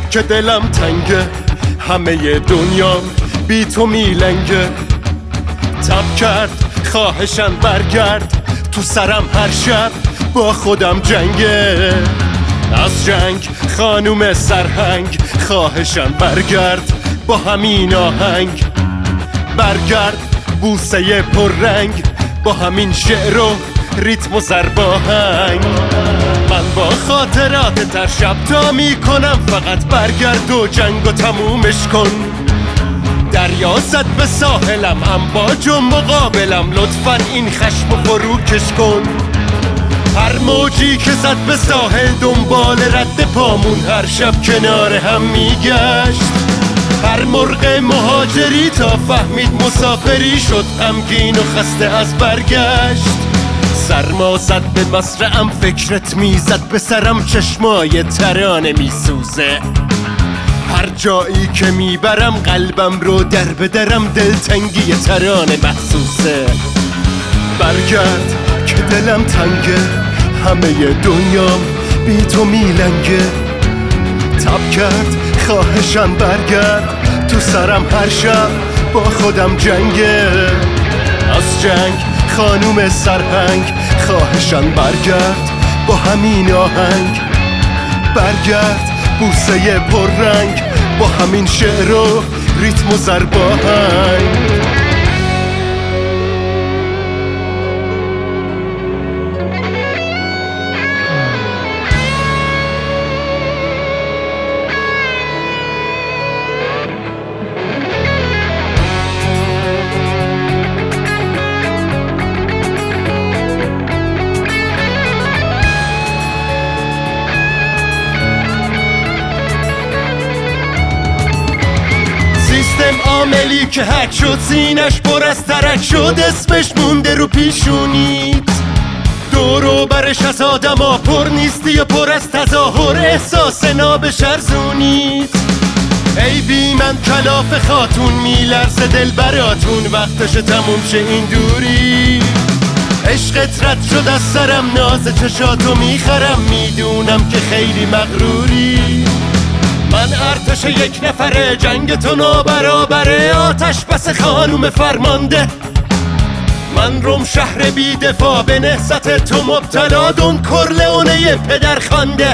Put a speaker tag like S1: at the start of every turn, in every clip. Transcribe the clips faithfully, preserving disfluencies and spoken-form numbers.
S1: که دلم تنگه، همه دنیام بی تو میلنگه. تب کرد خواهشن برگرد، تو سرم هر شب با خودم جنگه. از جنگ خانوم سرهنگ، خواهشن برگرد با همین آهنگ. برگرد بوسه پررنگ، با همین شعر و ریتم و ضرباهنگ. من با خاطرات تر شب تا میکنم، فقط برگرد و جنگ و تمومش کن. دریا زد به ساحلم، امواج و مقابلم، لطفاً این خشم و فروکش کن. هر موجی که زد به ساحل دنبال رد پامون، هر شب کنار هم میگشت. هر مرغ مهاجری تا فهمید مسافری، شد غمگین و خسته از برگشت. سرما زد به مصرعم، فکرت میزد به سرم، چشمای ترانه میسوزه. هر جایی که میبرم قلبم رو در بدرم، دلتنگی ترانه محسوسه. برگرد که دلم تنگه، همه دنیام بی تو میلنگه. تب کرد خواهشن برگرد، تو سرم هر شب با خودم جنگه. از جنگ خانوم سرهنگ، خواهشن برگرد با همین آهنگ. برگرد بوسه پررنگ، با همین شعر و ریتم و ضرباهنگ. عاملی که حک شد، سینش پر از ترک شد، اسمش مونده رو پیشونید. دور و برش از آدما پر نیستی و پر از تظاهر، احساس نابش ارزونید. ای بی من کلاف خاتون، میلرزه دل براتون، وقتش تموم شه این دوری. عشقت رد شد از سرم، ناز چشاتو میخرم، میدونم که خیلی مغروری. من ارتش یک نفره، جنگ تو نابرابره، آتش بس خانوم فرمانده. من روم شهر بی دفاع، به نهضت تو مبتلا، دون کرلئونه پدر خوانده.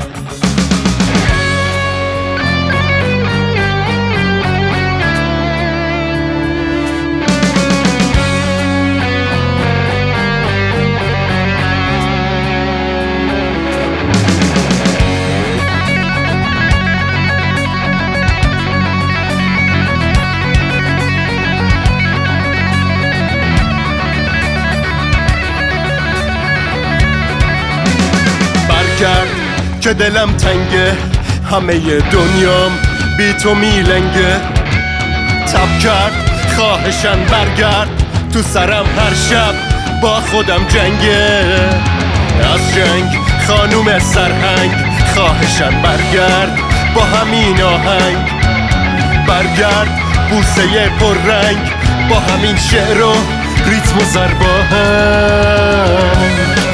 S1: کرد که دلم تنگه، همه دنیام بی تو میلنگه. تب کرد خواهشن برگرد، تو سرم هر شب با خودم جنگه. از جنگ خانوم سرهنگ، خواهشن برگرد با همین آهنگ. برگرد بوسه پررنگ، با همین شعر و ریتم و ضرباهنگ.